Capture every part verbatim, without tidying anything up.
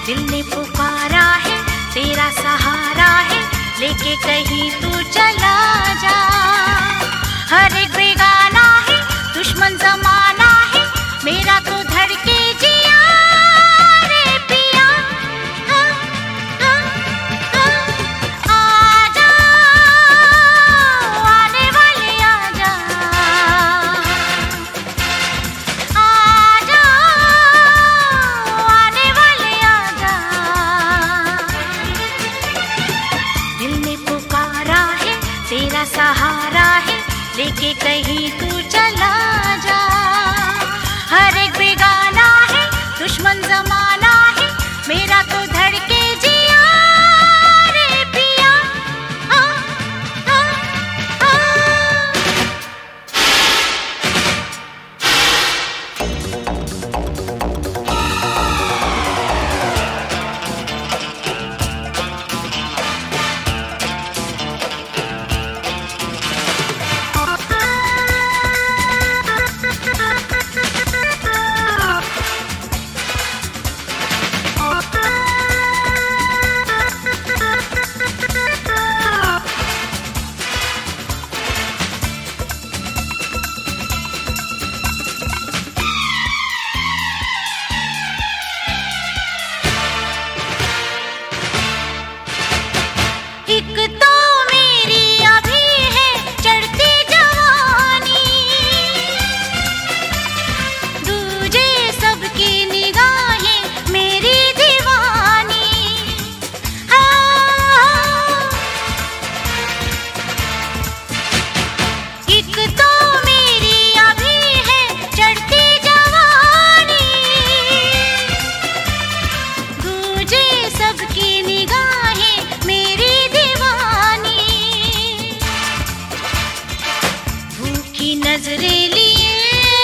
दिल ने पुकारा है, तेरा सहारा है, लेके कहीं तू चला जा। हर एक बेगाना है, दुश्मन जमाना है, मेरा तो धड़के जिया रे पिया। हाँ, हाँ, हाँ, आजा, आने वाले आजा, आजा, आने वाले आजा। दिल ने पुकारा है, तेरा सहारा है, लेके कहीं तू चला जा। हर एक बेगाना है, दुश्मन जमाना है, मेरा तो धड़के जिया रे पिया। हाँ, हाँ, हाँ। एक तो मेरी अभी है चढ़ती जवानी, दूजे सबकी निगाहें मेरी दीवानी। हाँ, एक तो मेरी अभी है चढ़ती जवानी, दूजे सबकी निगाहें मेरी दीवानी। भूखी नजरें लिए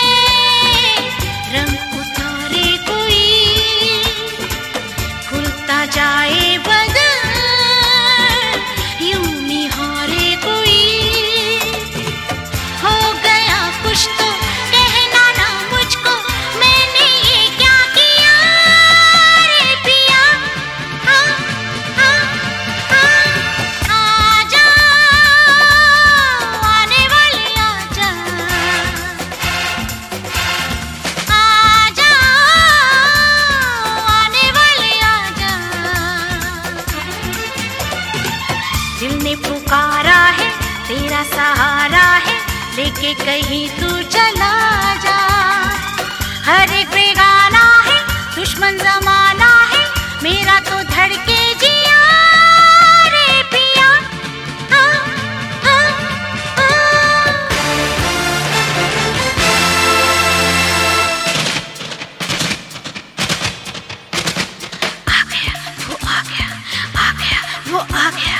रंग उतारे कोई, खुलता जाए बदन यूं निहारे कोई। हो गया कुछ तो कहना ना मुझको, मैंने ये क्या किया रे पिया। हाँ, हाँ, हाँ, आजा, आने वाले आजा, आजा, आने वाले आजा। दिल ने पुकारा है, तेरा सहारा है, लेके कहीं तू चला जा। हर एक बेगाना है, दुश्मन जमाना है, मेरा तो धड़के जिया रे पिया। हाँ, हाँ, हाँ। आ गया, वो आ गया, आ गया, वो आ गया।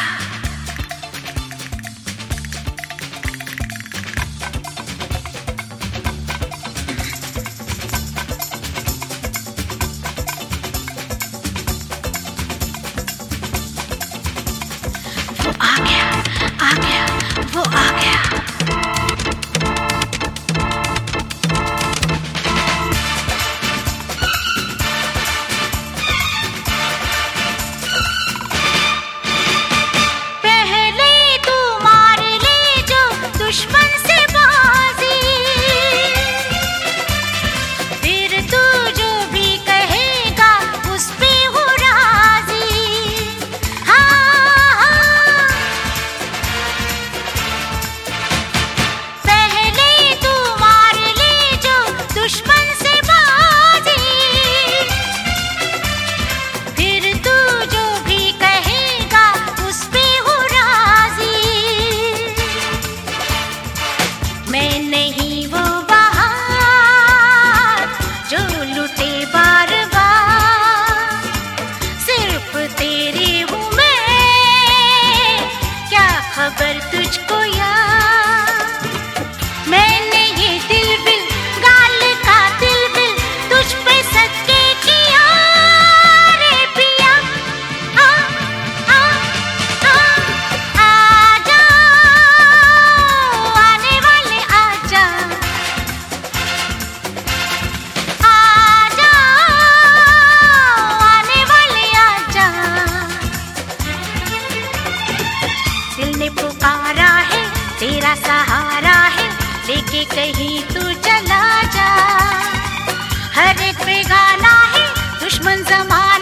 कहीं तू चला जा। हर एक बेगाना है दुश्मन जमाना